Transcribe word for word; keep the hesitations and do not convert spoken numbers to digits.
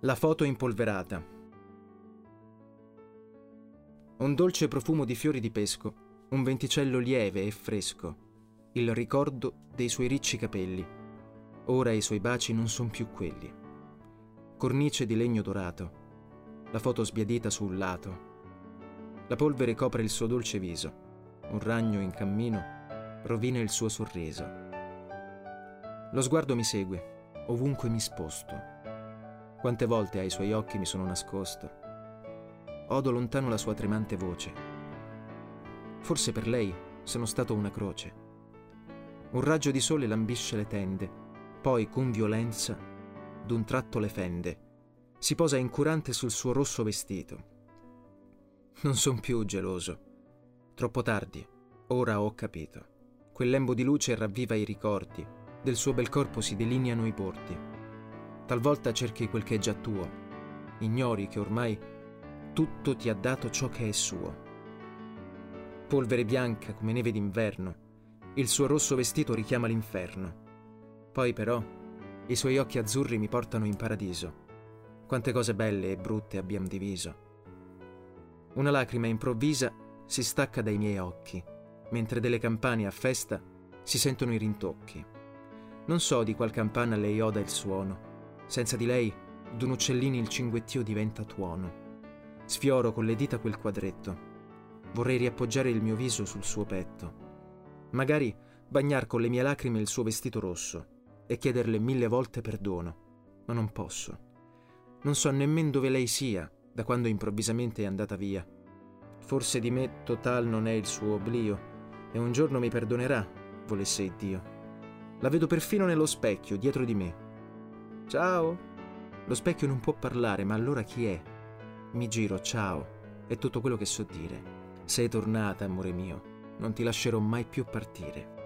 La foto impolverata. Un dolce profumo di fiori di pesco, un venticello lieve e fresco, il ricordo dei suoi ricci capelli. Ora i suoi baci non son più quelli. Cornice di legno dorato, la foto sbiadita su un lato. La polvere copre il suo dolce viso, un ragno in cammino rovina il suo sorriso. Lo sguardo mi segue, ovunque mi sposto. Quante volte ai suoi occhi mi sono nascosto. Odo lontano la sua tremante voce. Forse per lei sono stato una croce. Un raggio di sole lambisce le tende, poi con violenza d'un tratto le fende. Si posa incurante sul suo rosso vestito. Non son più geloso. Troppo tardi, ora ho capito. Quel lembo di luce ravviva i ricordi, del suo bel corpo si delineano i bordi. Talvolta cerchi quel che è già tuo, ignori che ormai tutto ti ha dato ciò che è suo. Polvere bianca come neve d'inverno, il suo rosso vestito richiama l'inferno. Poi però i suoi occhi azzurri mi portano in paradiso. Quante cose belle e brutte abbiamo diviso. Una lacrima improvvisa si stacca dai miei occhi, mentre delle campane a festa si sentono i rintocchi. Non so di qual campana lei oda il suono. Senza di lei, d'un uccellini il cinguettio diventa tuono. Sfioro con le dita quel quadretto. Vorrei riappoggiare il mio viso sul suo petto. Magari bagnar con le mie lacrime il suo vestito rosso e chiederle mille volte perdono. Ma non posso. Non so nemmeno dove lei sia, da quando improvvisamente è andata via. Forse di me total non è il suo oblio, e un giorno mi perdonerà, volesse Dio. La vedo perfino nello specchio, dietro di me. Ciao! Lo specchio non può parlare, ma allora chi è? Mi giro, ciao, è tutto quello che so dire. Sei tornata, amore mio, non ti lascerò mai più partire.